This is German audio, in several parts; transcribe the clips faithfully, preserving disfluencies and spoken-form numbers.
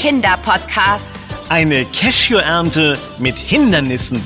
Kinderpodcast. Eine Cashew-Ernte mit Hindernissen.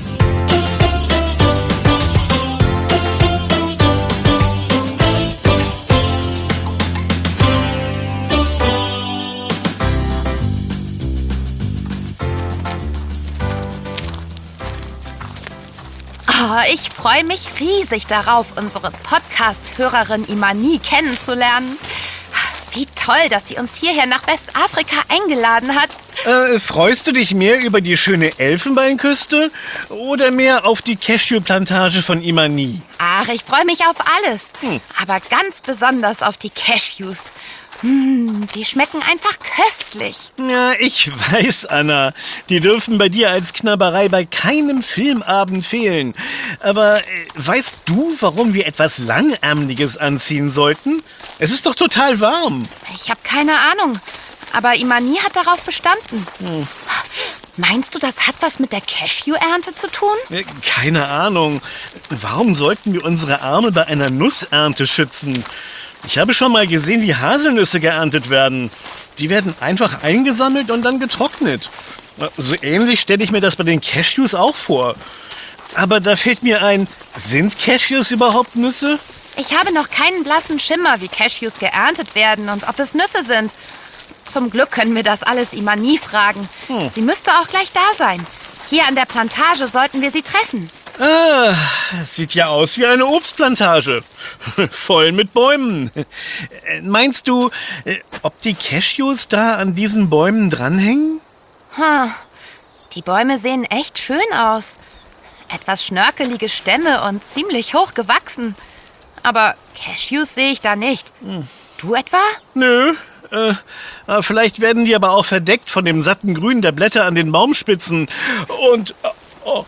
Oh, ich freue mich riesig darauf, unsere Podcast-Hörerin Imani kennenzulernen. Wie toll, dass sie uns hierher nach Westafrika eingeladen hat. Äh, freust du dich mehr über die schöne Elfenbeinküste oder mehr auf die Cashew-Plantage von Imani? Ach, ich freue mich auf alles. Hm. Aber ganz besonders auf die Cashews. Hm, die schmecken einfach köstlich. Ja, ich weiß, Anna. Die dürfen bei dir als Knabberei bei keinem Filmabend fehlen. Aber äh, weißt du, warum wir etwas Langärmliches anziehen sollten? Es ist doch total warm. Ich habe keine Ahnung. Aber Imani hat darauf bestanden. Hm. Meinst du, das hat was mit der Cashew-Ernte zu tun? Keine Ahnung. Warum sollten wir unsere Arme bei einer Nussernte schützen? Ich habe schon mal gesehen, wie Haselnüsse geerntet werden. Die werden einfach eingesammelt und dann getrocknet. So ähnlich stelle ich mir das bei den Cashews auch vor. Aber da fällt mir ein, sind Cashews überhaupt Nüsse? Ich habe noch keinen blassen Schimmer, wie Cashews geerntet werden und ob es Nüsse sind. Zum Glück können wir das alles Imani fragen. Hm. Sie müsste auch gleich da sein. Hier an der Plantage sollten wir sie treffen. Ah, sieht ja aus wie eine Obstplantage. Voll mit Bäumen. Meinst du, ob die Cashews da an diesen Bäumen dranhängen? Hm. Die Bäume sehen echt schön aus. Etwas schnörkelige Stämme und ziemlich hoch gewachsen. Aber Cashews sehe ich da nicht. Hm. Du etwa? Nö. Äh, vielleicht werden die aber auch verdeckt von dem satten Grün der Blätter an den Baumspitzen. Und... Oh,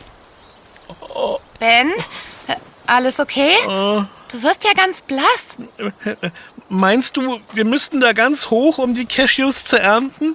oh. Ben, alles okay? Oh. Du wirst ja ganz blass. Meinst du, wir müssten da ganz hoch, um die Cashews zu ernten?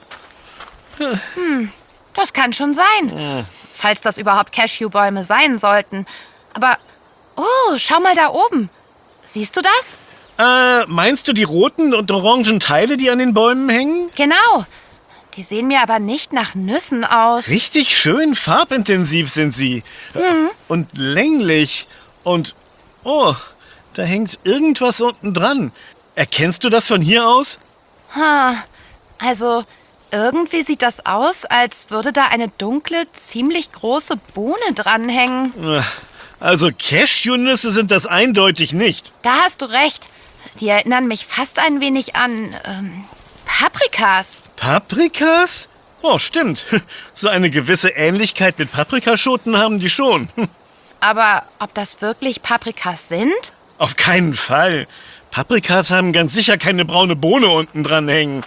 Hm, das kann schon sein. Hm. Falls das überhaupt Cashewbäume sein sollten. Aber, oh, schau mal da oben. Siehst du das? Äh, meinst du die roten und orangen Teile, die an den Bäumen hängen? Genau. Die sehen mir aber nicht nach Nüssen aus. Richtig schön farbintensiv sind sie. Mhm. Und länglich. Und, oh, da hängt irgendwas unten dran. Erkennst du das von hier aus? Ha, also, irgendwie sieht das aus, als würde da eine dunkle, ziemlich große Bohne dranhängen. Also Cashewnüsse sind das eindeutig nicht. Da hast du recht. Die erinnern mich fast ein wenig an ähm, Paprikas. Paprikas? Oh, stimmt. So eine gewisse Ähnlichkeit mit Paprikaschoten haben die schon. Aber ob das wirklich Paprikas sind? Auf keinen Fall. Paprikas haben ganz sicher keine braune Bohne unten dran hängen.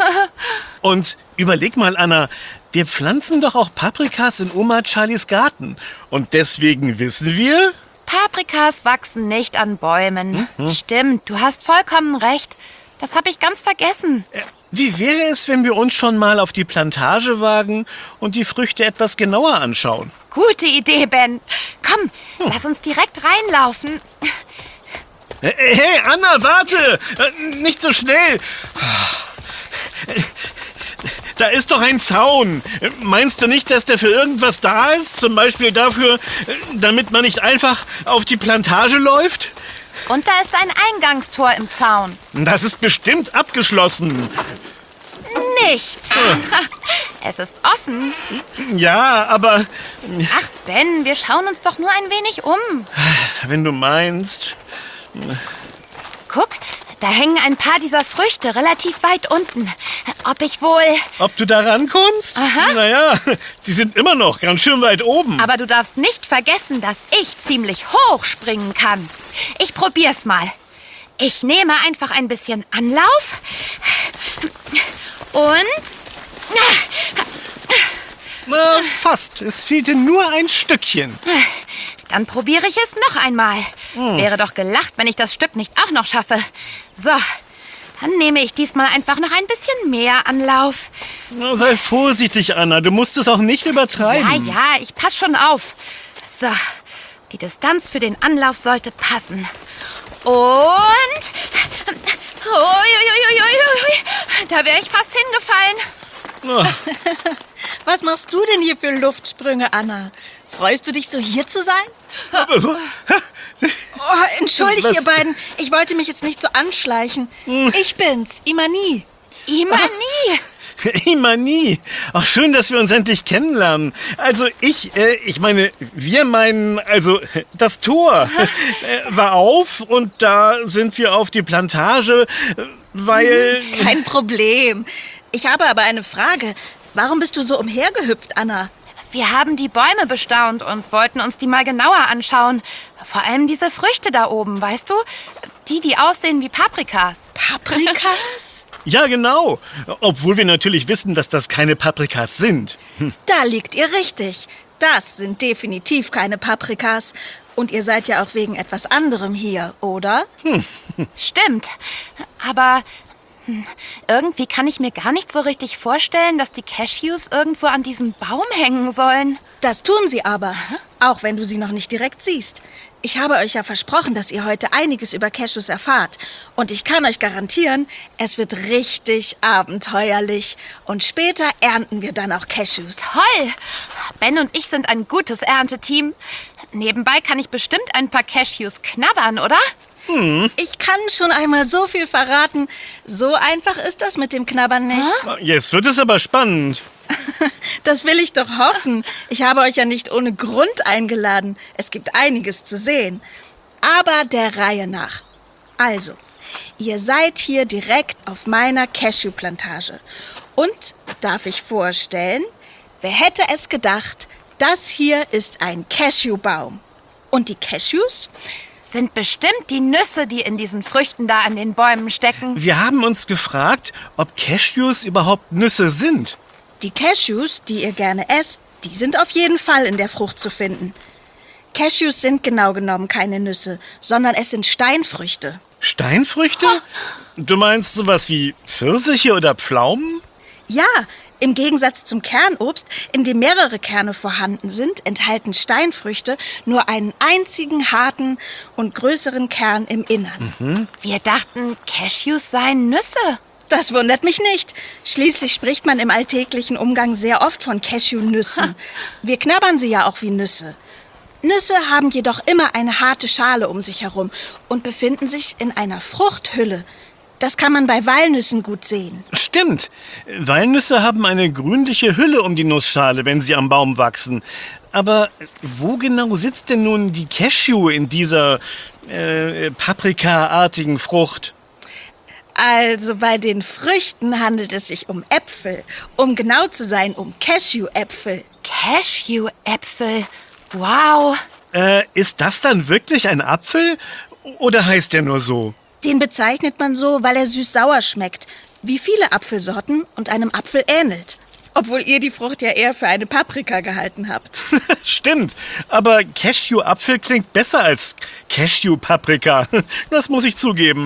Und überleg mal, Anna, wir pflanzen doch auch Paprikas in Oma Charlies Garten. Und deswegen wissen wir... Paprikas wachsen nicht an Bäumen. Mhm. Stimmt, du hast vollkommen recht. Das habe ich ganz vergessen. Wie wäre es, wenn wir uns schon mal auf die Plantage wagen und die Früchte etwas genauer anschauen? Gute Idee, Ben. Komm, hm. lass uns direkt reinlaufen. Hey, Anna, warte! Nicht so schnell! Da ist doch ein Zaun. Meinst du nicht, dass der für irgendwas da ist? Zum Beispiel dafür, damit man nicht einfach auf die Plantage läuft? Und da ist ein Eingangstor im Zaun. Das ist bestimmt abgeschlossen. Nicht. Es ist offen. Ja, aber... Ach, Ben, wir schauen uns doch nur ein wenig um. Wenn du meinst... Guck, da hängen ein paar dieser Früchte relativ weit unten. Ob ich wohl... Ob du da rankommst? Aha. Naja, die sind immer noch ganz schön weit oben. Aber du darfst nicht vergessen, dass ich ziemlich hoch springen kann. Ich probier's mal. Ich nehme einfach ein bisschen Anlauf. Und... Na, fast. Es fehlte nur ein Stückchen. Dann probiere ich es noch einmal. Hm. Wäre doch gelacht, wenn ich das Stück nicht auch noch schaffe. So, dann nehme ich diesmal einfach noch ein bisschen mehr Anlauf. Na, sei vorsichtig, Anna. Du musst es auch nicht übertreiben. Ja, ja, ich pass schon auf. So, die Distanz für den Anlauf sollte passen. Und... Uiuiuiui, da wäre ich fast hingefallen. Oh. Was machst du denn hier für Luftsprünge, Anna? Freust du dich, so hier zu sein? Oh, entschuldigt Was? ihr beiden. Ich wollte mich jetzt nicht so anschleichen. Ich bin's, Imani. Imani! Imani. Ach, schön, dass wir uns endlich kennenlernen. Also ich, äh, ich meine, wir meinen, also das Tor äh, war auf und da sind wir auf die Plantage, äh, weil... Kein Problem. Ich habe aber eine Frage. Warum bist du so umhergehüpft, Anna? Wir haben die Bäume bestaunt und wollten uns die mal genauer anschauen. Vor allem diese Früchte da oben, weißt du? Die, die aussehen wie Paprikas. Paprikas? Ja, genau. Obwohl wir natürlich wissen, dass das keine Paprikas sind. Hm. Da liegt ihr richtig. Das sind definitiv keine Paprikas. Und ihr seid ja auch wegen etwas anderem hier, oder? Hm. Stimmt. Aber hm, irgendwie kann ich mir gar nicht so richtig vorstellen, dass die Cashews irgendwo an diesem Baum hängen sollen. Das tun sie aber, auch wenn du sie noch nicht direkt siehst. Ich habe euch ja versprochen, dass ihr heute einiges über Cashews erfahrt. Und ich kann euch garantieren, es wird richtig abenteuerlich. Und später ernten wir dann auch Cashews. Toll! Ben und ich sind ein gutes Ernteteam. Nebenbei kann ich bestimmt ein paar Cashews knabbern, oder? Hm. Ich kann schon einmal so viel verraten. So einfach ist das mit dem Knabbern nicht. Jetzt wird es aber spannend. Das will ich doch hoffen. Ich habe euch ja nicht ohne Grund eingeladen. Es gibt einiges zu sehen. Aber der Reihe nach. Also, ihr seid hier direkt auf meiner Cashew-Plantage. Und, darf ich vorstellen, wer hätte es gedacht, das hier ist ein Cashewbaum. Und die Cashews? Sind bestimmt die Nüsse, die in diesen Früchten da an den Bäumen stecken. Wir haben uns gefragt, ob Cashews überhaupt Nüsse sind. Die Cashews, die ihr gerne esst, die sind auf jeden Fall in der Frucht zu finden. Cashews sind genau genommen keine Nüsse, sondern es sind Steinfrüchte. Steinfrüchte? Du meinst sowas wie Pfirsiche oder Pflaumen? Ja, im Gegensatz zum Kernobst, in dem mehrere Kerne vorhanden sind, enthalten Steinfrüchte nur einen einzigen harten und größeren Kern im Innern. Mhm. Wir dachten, Cashews seien Nüsse. Das wundert mich nicht. Schließlich spricht man im alltäglichen Umgang sehr oft von Cashewnüssen. Wir knabbern sie ja auch wie Nüsse. Nüsse haben jedoch immer eine harte Schale um sich herum und befinden sich in einer Fruchthülle. Das kann man bei Walnüssen gut sehen. Stimmt. Walnüsse haben eine grünliche Hülle um die Nussschale, wenn sie am Baum wachsen. Aber wo genau sitzt denn nun die Cashew in dieser äh, paprikaartigen Frucht? Also bei den Früchten handelt es sich um Äpfel. Um genau zu sein, um Cashew-Äpfel. Cashew-Äpfel. Wow. Äh, ist das dann wirklich ein Apfel? Oder heißt der nur so? Den bezeichnet man so, weil er süß-sauer schmeckt. Wie viele Apfelsorten und einem Apfel ähnelt. Obwohl ihr die Frucht ja eher für eine Paprika gehalten habt. Stimmt, aber Cashew-Apfel klingt besser als Cashew-Paprika. Das muss ich zugeben.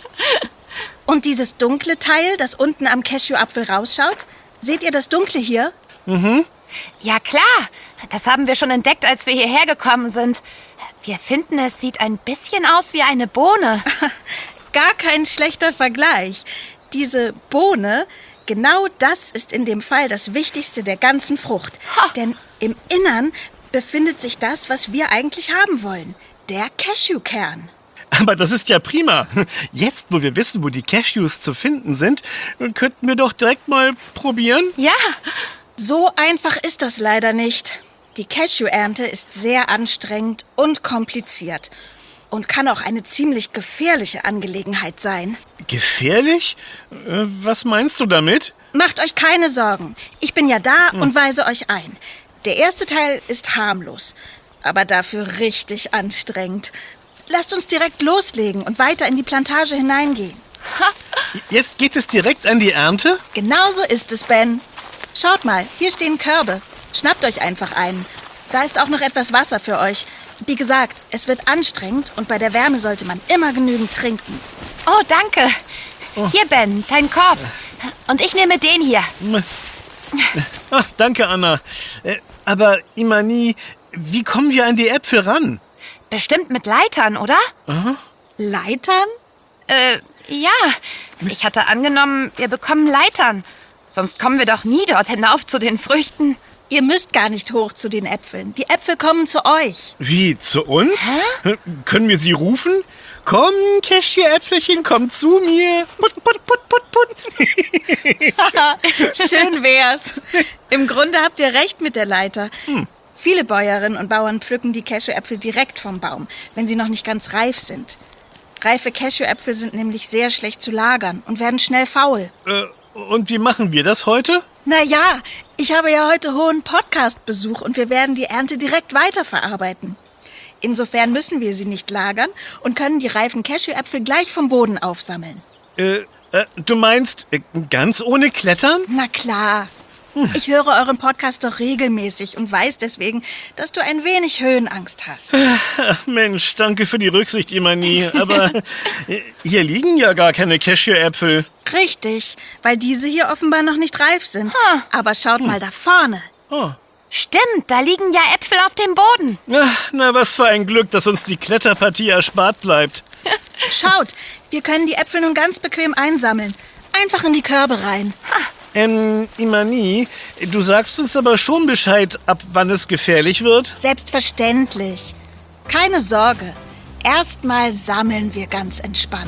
Und dieses dunkle Teil, das unten am Cashew-Apfel rausschaut? Seht ihr das Dunkle hier? Mhm. Ja klar, das haben wir schon entdeckt, als wir hierher gekommen sind. Wir finden, es sieht ein bisschen aus wie eine Bohne. Gar kein schlechter Vergleich. Diese Bohne, genau das ist in dem Fall das Wichtigste der ganzen Frucht. Ha. Denn im Innern befindet sich das, was wir eigentlich haben wollen. Der Cashewkern. Aber das ist ja prima. Jetzt, wo wir wissen, wo die Cashews zu finden sind, könnten wir doch direkt mal probieren. Ja. So einfach ist das leider nicht. Die Cashew-Ernte ist sehr anstrengend und kompliziert und kann auch eine ziemlich gefährliche Angelegenheit sein. Gefährlich? Äh, was meinst du damit? Macht euch keine Sorgen. Ich bin ja da und weise euch ein. Der erste Teil ist harmlos, aber dafür richtig anstrengend. Lasst uns direkt loslegen und weiter in die Plantage hineingehen. Jetzt geht es direkt an die Ernte? Genau so ist es, Ben. Schaut mal, hier stehen Körbe. Schnappt euch einfach einen. Da ist auch noch etwas Wasser für euch. Wie gesagt, es wird anstrengend und bei der Wärme sollte man immer genügend trinken. Oh, danke. Oh. Hier, Ben, dein Korb. Und ich nehme den hier. Ach, danke, Anna. Äh, aber Imani, wie kommen wir an die Äpfel ran? Bestimmt mit Leitern, oder? Aha. Leitern? Äh, ja. Ich hatte angenommen, wir bekommen Leitern. Sonst kommen wir doch nie dort hinauf zu den Früchten. Ihr müsst gar nicht hoch zu den Äpfeln. Die Äpfel kommen zu euch. Wie, zu uns? Hä? Können wir sie rufen? Komm, Cashewäpfelchen, komm zu mir. Put, put, put, put, put. Schön wär's. Im Grunde habt ihr recht mit der Leiter. Hm. Viele Bäuerinnen und Bauern pflücken die Cashewäpfel direkt vom Baum, wenn sie noch nicht ganz reif sind. Reife Cashewäpfel sind nämlich sehr schlecht zu lagern und werden schnell faul. Äh, und wie machen wir das heute? Na ja, ich habe ja heute hohen Podcast-Besuch und wir werden die Ernte direkt weiterverarbeiten. Insofern müssen wir sie nicht lagern und können die reifen Cashewäpfel gleich vom Boden aufsammeln. Äh, äh du meinst äh, ganz ohne Klettern? Na klar. Ich höre euren Podcast doch regelmäßig und weiß deswegen, dass du ein wenig Höhenangst hast. Ach, Mensch, danke für die Rücksicht, Imani. Aber hier liegen ja gar keine Cashewäpfel. Richtig, weil diese hier offenbar noch nicht reif sind. Ah. Aber schaut hm. mal da vorne. Oh. Stimmt, da liegen ja Äpfel auf dem Boden. Na, na, was für ein Glück, dass uns die Kletterpartie erspart bleibt. Schaut, wir können die Äpfel nun ganz bequem einsammeln. Einfach in die Körbe rein. Ha. Ähm, Imani, du sagst uns aber schon Bescheid, ab wann es gefährlich wird? Selbstverständlich. Keine Sorge. Erstmal sammeln wir ganz entspannt.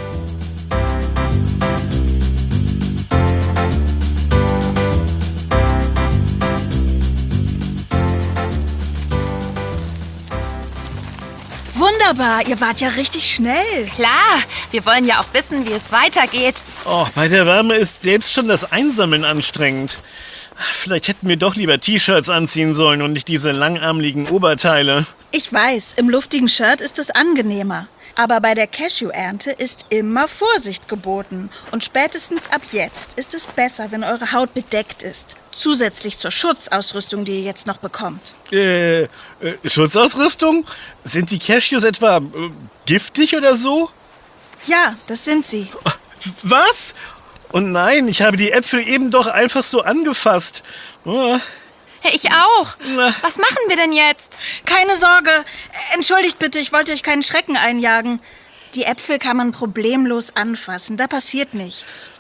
Wunderbar, ihr wart ja richtig schnell. Klar, wir wollen ja auch wissen, wie es weitergeht. Oh, bei der Wärme ist selbst schon das Einsammeln anstrengend. Vielleicht hätten wir doch lieber T-Shirts anziehen sollen und nicht diese langarmligen Oberteile. Ich weiß, im luftigen Shirt ist es angenehmer. Aber bei der Cashew-Ernte ist immer Vorsicht geboten. Und spätestens ab jetzt ist es besser, wenn eure Haut bedeckt ist. Zusätzlich zur Schutzausrüstung, die ihr jetzt noch bekommt. Äh, äh Schutzausrüstung? Sind die Cashews etwa äh, giftig oder so? Ja, das sind sie. Was? Und nein, ich habe die Äpfel eben doch einfach so angefasst. Oh. Ich auch. Was machen wir denn jetzt? Keine Sorge. Entschuldigt bitte, ich wollte euch keinen Schrecken einjagen. Die Äpfel kann man problemlos anfassen. Da passiert nichts.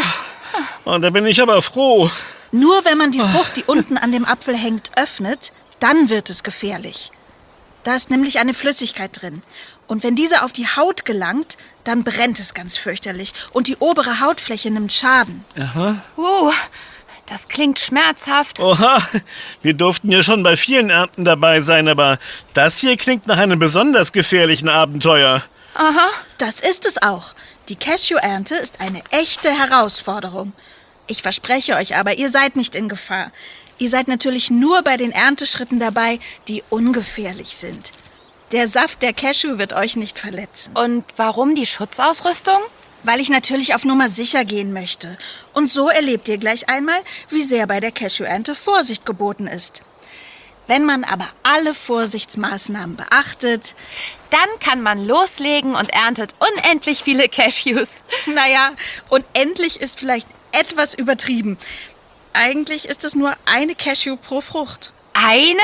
Puh. Und da bin ich aber froh. Nur wenn man die Frucht, die unten an dem Apfel hängt, öffnet, dann wird es gefährlich. Da ist nämlich eine Flüssigkeit drin. Und wenn diese auf die Haut gelangt, dann brennt es ganz fürchterlich. Und die obere Hautfläche nimmt Schaden. Aha. Uh. Das klingt schmerzhaft. Oha, wir durften ja schon bei vielen Ernten dabei sein, aber das hier klingt nach einem besonders gefährlichen Abenteuer. Aha. Das ist es auch. Die Cashew-Ernte ist eine echte Herausforderung. Ich verspreche euch aber, ihr seid nicht in Gefahr. Ihr seid natürlich nur bei den Ernteschritten dabei, die ungefährlich sind. Der Saft der Cashew wird euch nicht verletzen. Und warum die Schutzausrüstung? Weil ich natürlich auf Nummer sicher gehen möchte. Und so erlebt ihr gleich einmal, wie sehr bei der Cashew-Ernte Vorsicht geboten ist. Wenn man aber alle Vorsichtsmaßnahmen beachtet, dann kann man loslegen und erntet unendlich viele Cashews. Naja, unendlich ist vielleicht etwas übertrieben. Eigentlich ist es nur eine Cashew pro Frucht. Eine?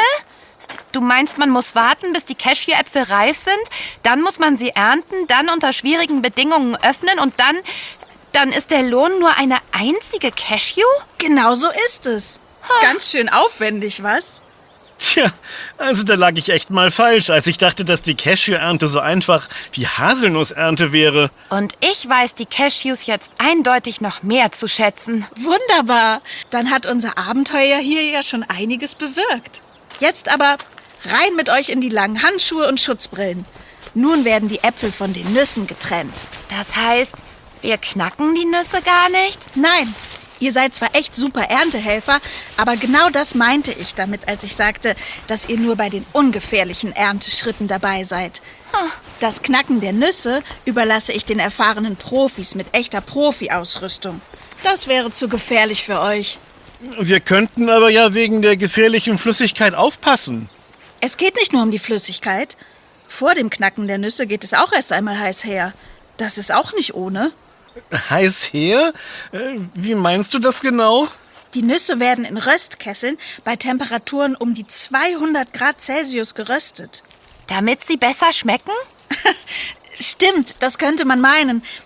Du meinst, man muss warten, bis die Cashewäpfel reif sind? Dann muss man sie ernten, dann unter schwierigen Bedingungen öffnen und dann... Dann ist der Lohn nur eine einzige Cashew? Genau so ist es. Huh. Ganz schön aufwendig, was? Tja, also da lag ich echt mal falsch, als ich dachte, dass die Cashew-Ernte so einfach wie Haselnussernte wäre. Und ich weiß die Cashews jetzt eindeutig noch mehr zu schätzen. Wunderbar. Dann hat unser Abenteuer hier ja schon einiges bewirkt. Jetzt aber rein mit euch in die langen Handschuhe und Schutzbrillen. Nun werden die Äpfel von den Nüssen getrennt. Das heißt, wir knacken die Nüsse gar nicht? Nein, ihr seid zwar echt super Erntehelfer, aber genau das meinte ich damit, als ich sagte, dass ihr nur bei den ungefährlichen Ernteschritten dabei seid. Das Knacken der Nüsse überlasse ich den erfahrenen Profis mit echter Profi-Ausrüstung. Das wäre zu gefährlich für euch. Wir könnten aber ja wegen der gefährlichen Flüssigkeit aufpassen. Es geht nicht nur um die Flüssigkeit. Vor dem Knacken der Nüsse geht es auch erst einmal heiß her. Das ist auch nicht ohne. Heiß her? Wie meinst du das genau? Die Nüsse werden in Röstkesseln bei Temperaturen um die zweihundert Grad Celsius geröstet. Damit sie besser schmecken? Stimmt, das könnte man meinen.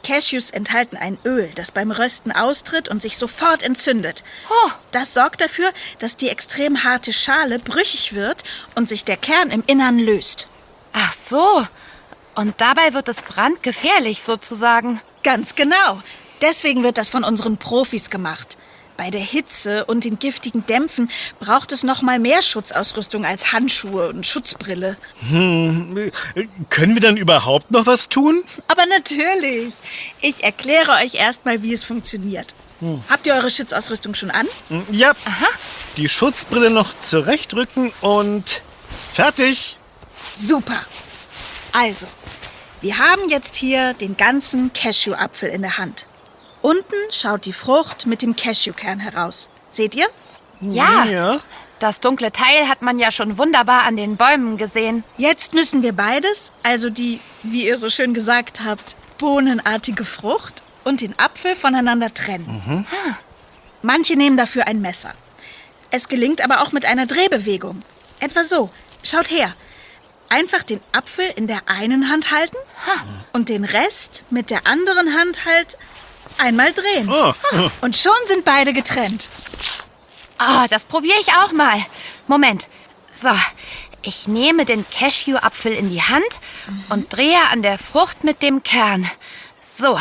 Cashews enthalten ein Öl, das beim Rösten austritt und sich sofort entzündet. Oh. Das sorgt dafür, dass die extrem harte Schale brüchig wird und sich der Kern im Innern löst. Ach so. Und dabei wird es brandgefährlich sozusagen. Ganz genau. Deswegen wird das von unseren Profis gemacht. Bei der Hitze und den giftigen Dämpfen braucht es noch mal mehr Schutzausrüstung als Handschuhe und Schutzbrille. Hm, können wir dann überhaupt noch was tun? Aber natürlich. Ich erkläre euch erstmal, wie es funktioniert. Hm. Habt ihr eure Schutzausrüstung schon an? Ja. Aha. Die Schutzbrille noch zurechtrücken und fertig. Super. Also, wir haben jetzt hier den ganzen Cashew-Apfel in der Hand. Unten schaut die Frucht mit dem Cashewkern heraus. Seht ihr? Ja. Ja. Das dunkle Teil hat man ja schon wunderbar an den Bäumen gesehen. Jetzt müssen wir beides, also die, wie ihr so schön gesagt habt, bohnenartige Frucht und den Apfel voneinander trennen. Mhm. Manche nehmen dafür ein Messer. Es gelingt aber auch mit einer Drehbewegung. Etwa so. Schaut her. Einfach den Apfel in der einen Hand halten und den Rest mit der anderen Hand halt einmal drehen. Oh. Und schon sind beide getrennt. Oh, das probiere ich auch mal. Moment. So, ich nehme den Cashew-Apfel in die Hand mhm. und drehe an der Frucht mit dem Kern. So.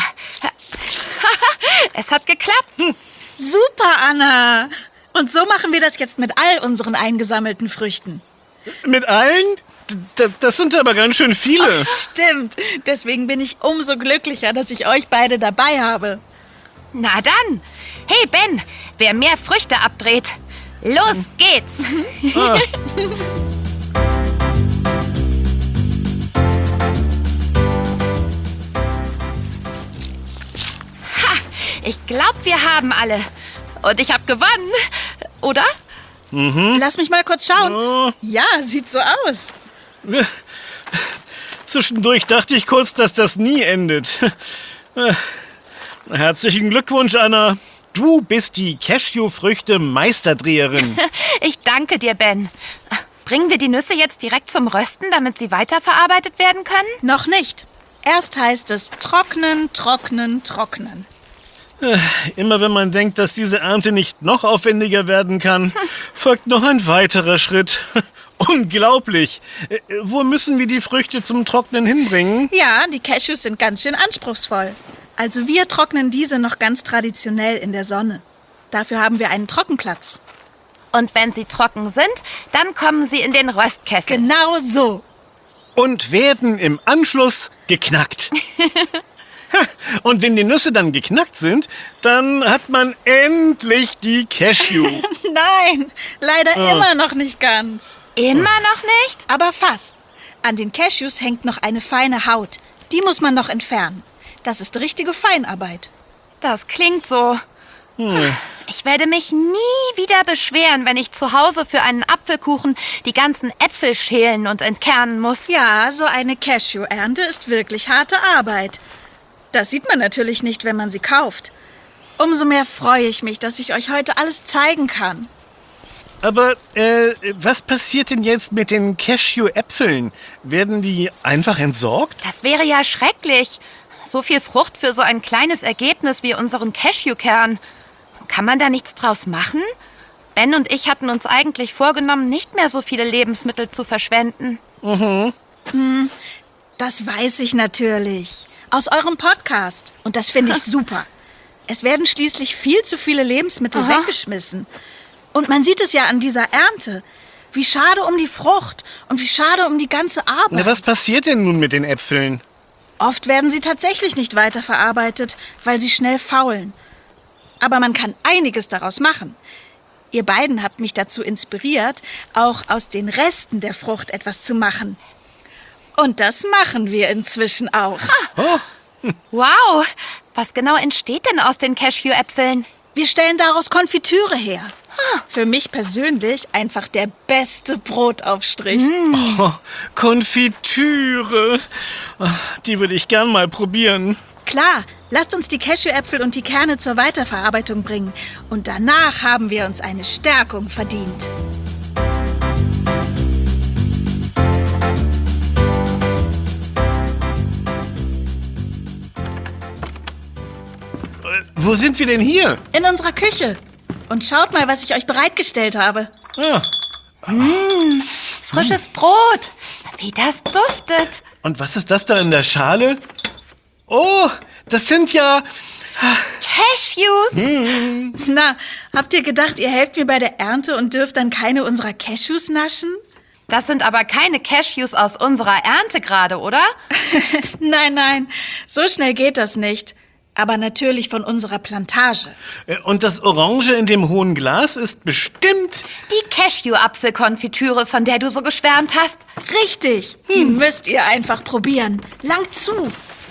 Es hat geklappt. Hm. Super, Anna. Und so machen wir das jetzt mit all unseren eingesammelten Früchten. Mit allen? D- das sind aber ganz schön viele. Oh, stimmt. Deswegen bin ich umso glücklicher, dass ich euch beide dabei habe. Na dann. Hey, Ben, wer mehr Früchte abdreht, los geht's. Ah. Ha, ich glaube, wir haben alle. Und ich habe gewonnen, oder? Mhm. Lass mich mal kurz schauen. Oh. Ja, sieht so aus. Zwischendurch dachte ich kurz, dass das nie endet. Herzlichen Glückwunsch, Anna. Du bist die Cashew-Früchte-Meisterdreherin. Ich danke dir, Ben. Bringen wir die Nüsse jetzt direkt zum Rösten, damit sie weiterverarbeitet werden können? Noch nicht. Erst heißt es trocknen, trocknen, trocknen. Immer wenn man denkt, dass diese Ernte nicht noch aufwendiger werden kann, folgt noch ein weiterer Schritt. Unglaublich. Wo müssen wir die Früchte zum Trocknen hinbringen? Ja, die Cashews sind ganz schön anspruchsvoll. Also wir trocknen diese noch ganz traditionell in der Sonne. Dafür haben wir einen Trockenplatz. Und wenn sie trocken sind, dann kommen sie in den Röstkessel. Genau so. Und werden im Anschluss geknackt. Und wenn die Nüsse dann geknackt sind, dann hat man endlich die Cashew. Nein, leider oh. immer noch nicht ganz. Immer noch nicht? Aber fast. An den Cashews hängt noch eine feine Haut. Die muss man noch entfernen. Das ist richtige Feinarbeit. Das klingt so. Hm. Ich werde mich nie wieder beschweren, wenn ich zu Hause für einen Apfelkuchen die ganzen Äpfel schälen und entkernen muss. Ja, so eine Cashew-Ernte ist wirklich harte Arbeit. Das sieht man natürlich nicht, wenn man sie kauft. Umso mehr freue ich mich, dass ich euch heute alles zeigen kann. Aber äh, was passiert denn jetzt mit den Cashew-Äpfeln? Werden die einfach entsorgt? Das wäre ja schrecklich. So viel Frucht für so ein kleines Ergebnis wie unseren Cashewkern. Kann man da nichts draus machen? Ben und ich hatten uns eigentlich vorgenommen, nicht mehr so viele Lebensmittel zu verschwenden. Mhm. Hm, das weiß ich natürlich. Aus eurem Podcast. Und das finde ich super. Es werden schließlich viel zu viele Lebensmittel Aha. weggeschmissen. Und man sieht es ja an dieser Ernte. Wie schade um die Frucht und wie schade um die ganze Arbeit. Na, was passiert denn nun mit den Äpfeln? Oft werden sie tatsächlich nicht weiterverarbeitet, weil sie schnell faulen. Aber man kann einiges daraus machen. Ihr beiden habt mich dazu inspiriert, auch aus den Resten der Frucht etwas zu machen. Und das machen wir inzwischen auch. Oh. Wow, was genau entsteht denn aus den Cashew-Äpfeln? Wir stellen daraus Konfitüre her. Für mich persönlich einfach der beste Brotaufstrich. Mm. Oh, Konfitüre. Die würde ich gern mal probieren. Klar, lasst uns die Cashewäpfel und die Kerne zur Weiterverarbeitung bringen. Und danach haben wir uns eine Stärkung verdient. Wo sind wir denn hier? In unserer Küche. Und schaut mal, was ich euch bereitgestellt habe. Ja. Mmh, frisches Brot. Wie das duftet. Und was ist das da in der Schale? Oh, das sind ja... Cashews. Na, habt ihr gedacht, ihr helft mir bei der Ernte und dürft dann keine unserer Cashews naschen? Das sind aber keine Cashews aus unserer Ernte gerade, oder? Nein, nein, so schnell geht das nicht. Aber natürlich von unserer Plantage. Und das Orange in dem hohen Glas ist bestimmt... Die Cashew-Apfelkonfitüre, von der du so geschwärmt hast. Richtig, die müsst ihr einfach probieren. Langt zu.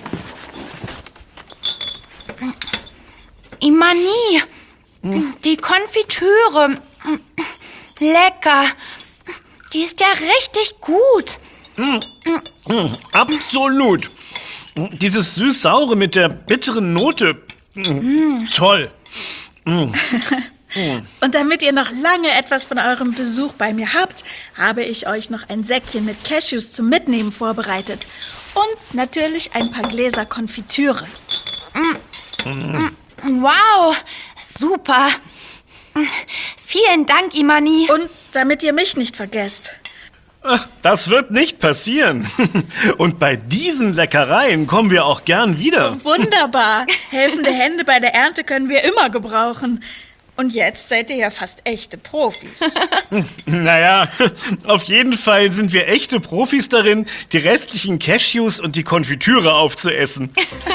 Imani, die Konfitüre, lecker. Die ist ja richtig gut. Mm, absolut. Dieses süß-saure mit der bitteren Note. Mm, toll. Und damit ihr noch lange etwas von eurem Besuch bei mir habt, habe ich euch noch ein Säckchen mit Cashews zum Mitnehmen vorbereitet. Und natürlich ein paar Gläser Konfitüre. Wow, super. Vielen Dank, Imani. Und damit ihr mich nicht vergesst. Das wird nicht passieren. Und bei diesen Leckereien kommen wir auch gern wieder. Wunderbar. Helfende Hände bei der Ernte können wir immer gebrauchen. Und jetzt seid ihr ja fast echte Profis. Naja, auf jeden Fall sind wir echte Profis darin, die restlichen Cashews und die Konfitüre aufzuessen.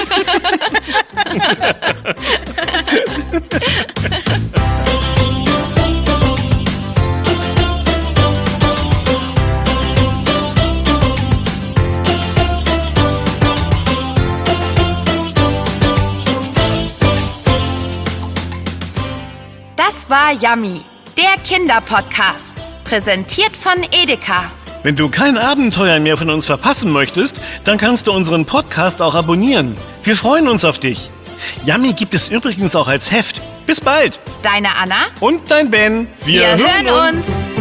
Das war Yummy, der Kinderpodcast. Präsentiert von Edeka. Wenn du kein Abenteuer mehr von uns verpassen möchtest, dann kannst du unseren Podcast auch abonnieren. Wir freuen uns auf dich. Yummy gibt es übrigens auch als Heft. Bis bald. Deine Anna. Und dein Ben. Wir, Wir hören uns. uns.